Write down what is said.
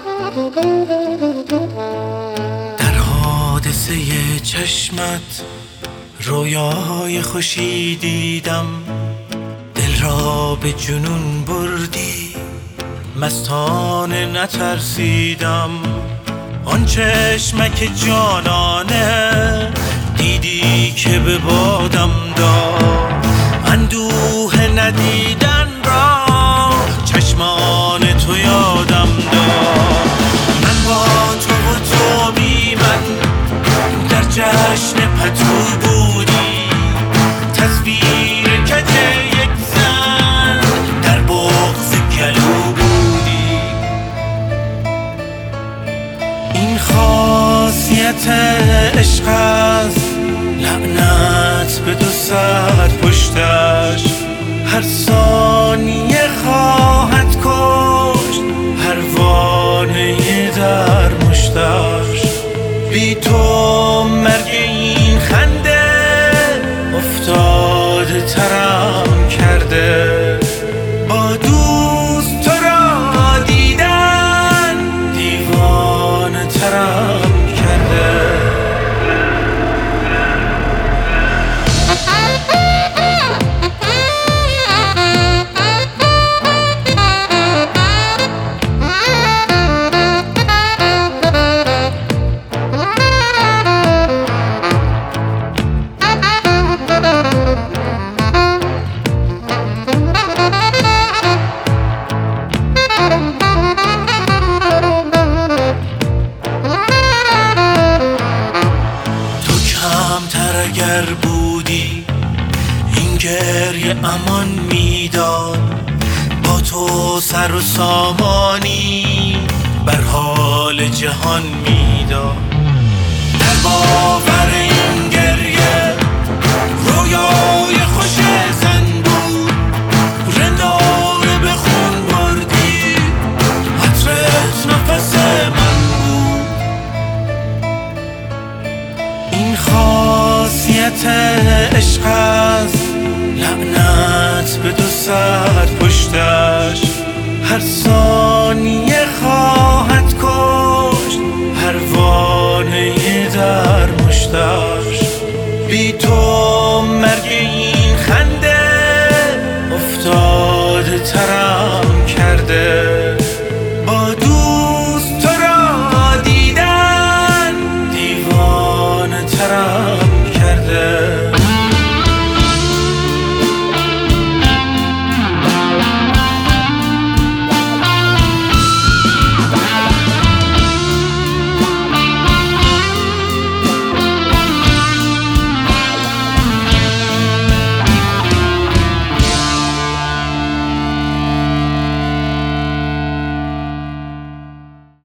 در حادثه چشمت رویای خوشی دیدم، دل را به جنون بردی، مستانه نترسیدم. آن چشمک جانانه دیدی که به بادم داد، اندوه ندیدن را چشمان تو یادم داد. من با تو و تو بی من در جشن پتو بودی، تصویر کج یک زن در بغض گلو بودی. این خاصیت عشق است، لعنت به دو سر پشتش، هر ثانیه خواهد کشت پروانه در مشتش. بی تو مرگ این خنده افتاده ترم کرده، با دوست تو را دیدن دیوانه ترم کرده. اگر بودی این گریه امان میداد، با تو سر و سامانی بر حال جهان میداد. در باور این گریه رویای خوش زن بود، رندانه به خون بردی، عطرت نفس من بود. این خاصیت عشق است، لعنت به دو سر پشتش، هر ثانیه